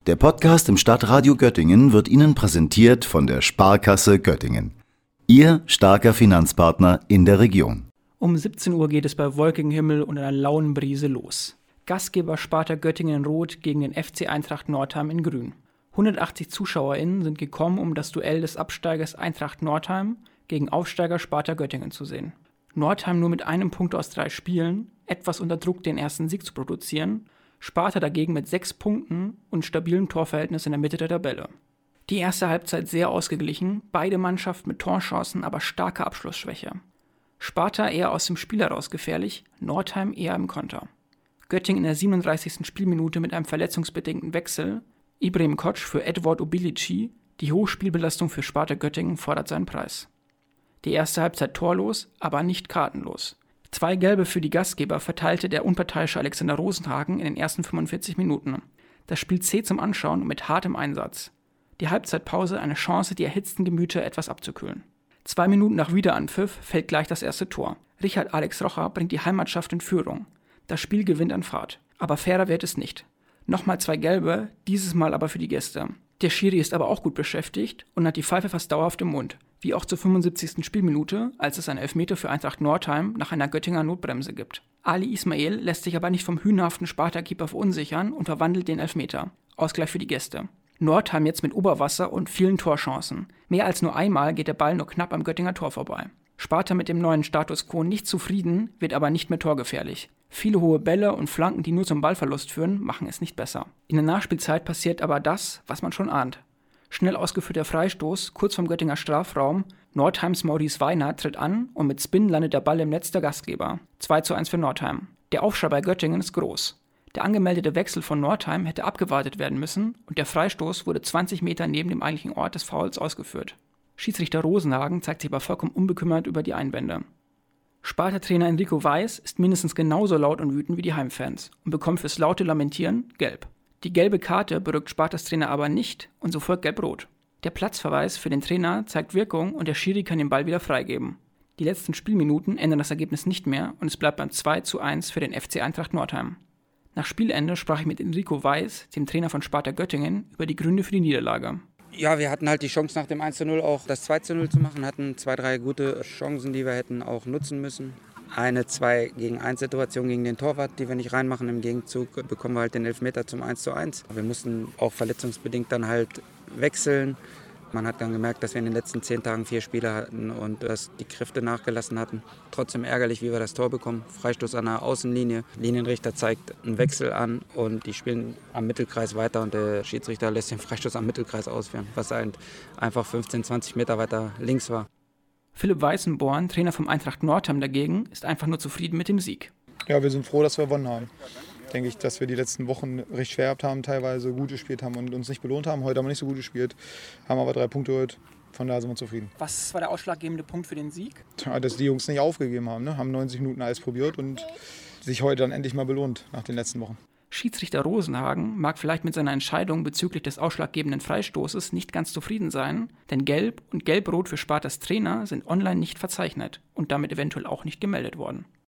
Der Podcast im Stadtradio Göttingen wird Ihnen präsentiert von der Sparkasse Göttingen. Ihr starker Finanzpartner in der Region. Um 17 Uhr geht es bei wolkigem Himmel und einer lauen Brise los. Gastgeber Sparta Göttingen in Rot gegen den FC Eintracht Nordheim in Grün. 180 ZuschauerInnen sind gekommen, um das Duell des Absteigers Eintracht Nordheim gegen Aufsteiger Sparta Göttingen zu sehen. Nordheim nur mit einem Punkt aus 3 Spielen, etwas unter Druck, den ersten Sieg zu produzieren. Sparta dagegen mit 6 Punkten und stabilem Torverhältnis in der Mitte der Tabelle. Die erste Halbzeit sehr ausgeglichen, beide Mannschaften mit Torchancen, aber starke Abschlussschwäche. Sparta eher aus dem Spiel heraus gefährlich, Nordheim eher im Konter. Göttingen in der 37. Spielminute mit einem verletzungsbedingten Wechsel, Ibrahim Koç für Edward Obilici, die hohe Spielbelastung für Sparta Göttingen fordert seinen Preis. Die erste Halbzeit torlos, aber nicht kartenlos. 2 Gelbe für die Gastgeber verteilte der unparteiische Alexander Rosenhagen in den ersten 45 Minuten. Das Spiel zäh zum Anschauen und mit hartem Einsatz. Die Halbzeitpause eine Chance, die erhitzten Gemüter etwas abzukühlen. 2 Minuten nach Wiederanpfiff fällt gleich das erste Tor. Richard Alex Rocha bringt die Heimatschaft in Führung. Das Spiel gewinnt an Fahrt. Aber fairer wird es nicht. Nochmal 2 Gelbe, dieses Mal aber für die Gäste. Der Schiri ist aber auch gut beschäftigt und hat die Pfeife fast dauerhaft im Mund. Wie auch zur 75. Spielminute, als es einen Elfmeter für Eintracht Nordheim nach einer Göttinger Notbremse gibt. Ali Ismail lässt sich aber nicht vom hühnerhaften Sparta-Keeper verunsichern und verwandelt den Elfmeter. Ausgleich für die Gäste. Nordheim jetzt mit Oberwasser und vielen Torchancen. Mehr als nur einmal geht der Ball nur knapp am Göttinger Tor vorbei. Sparta mit dem neuen Status quo nicht zufrieden, wird aber nicht mehr torgefährlich. Viele hohe Bälle und Flanken, die nur zum Ballverlust führen, machen es nicht besser. In der Nachspielzeit passiert aber das, was man schon ahnt. Schnell ausgeführter Freistoß, kurz vom Göttinger Strafraum. Nordheims Maurice Weiner tritt an und mit Spin landet der Ball im Netz der Gastgeber. 2:1 für Nordheim. Der Aufschrei bei Göttingen ist groß. Der angemeldete Wechsel von Nordheim hätte abgewartet werden müssen und der Freistoß wurde 20 Meter neben dem eigentlichen Ort des Fouls ausgeführt. Schiedsrichter Rosenhagen zeigt sich aber vollkommen unbekümmert über die Einwände. Sparta-Trainer Enrico Weiß ist mindestens genauso laut und wütend wie die Heimfans und bekommt fürs laute Lamentieren Gelb. Die gelbe Karte berückt Spartas Trainer aber nicht und so folgt Gelb-Rot. Der Platzverweis für den Trainer zeigt Wirkung und der Schiri kann den Ball wieder freigeben. Die letzten Spielminuten ändern das Ergebnis nicht mehr und es bleibt beim 2:1 für den FC Eintracht Nordheim. Nach Spielende sprach ich mit Enrico Weiß, dem Trainer von Sparta Göttingen, über die Gründe für die Niederlage. Ja, wir hatten halt die Chance nach dem 1:0 auch das 2:0 zu machen, hatten 2, 3 gute Chancen, die wir hätten auch nutzen müssen. Eine 2-gegen-1-Situation gegen den Torwart, die wir nicht reinmachen. Im Gegenzug bekommen wir halt den Elfmeter zum 1:1. Wir mussten auch verletzungsbedingt dann halt wechseln. Man hat dann gemerkt, dass wir in den letzten 10 Tagen 4 Spieler hatten und dass die Kräfte nachgelassen hatten. Trotzdem ärgerlich, wie wir das Tor bekommen. Freistoß an der Außenlinie. Linienrichter zeigt einen Wechsel an und die spielen am Mittelkreis weiter und der Schiedsrichter lässt den Freistoß am Mittelkreis ausführen, was einfach 15, 20 Meter weiter links war. Philipp Weißenborn, Trainer vom Eintracht Nordheim dagegen, ist einfach nur zufrieden mit dem Sieg. Ja, wir sind froh, dass wir gewonnen haben. Denke ich, dass wir die letzten Wochen recht schwer gehabt haben, teilweise gut gespielt haben und uns nicht belohnt haben. Heute haben wir nicht so gut gespielt, haben aber 3 Punkte geholt. Von daher sind wir zufrieden. Was war der ausschlaggebende Punkt für den Sieg? Ja, dass die Jungs nicht aufgegeben haben, ne? Haben 90 Minuten alles probiert und sich heute dann endlich mal belohnt nach den letzten Wochen. Schiedsrichter Rosenhagen mag vielleicht mit seiner Entscheidung bezüglich des ausschlaggebenden Freistoßes nicht ganz zufrieden sein, denn Gelb und Gelb-Rot für Spartas Trainer sind online nicht verzeichnet und damit eventuell auch nicht gemeldet worden.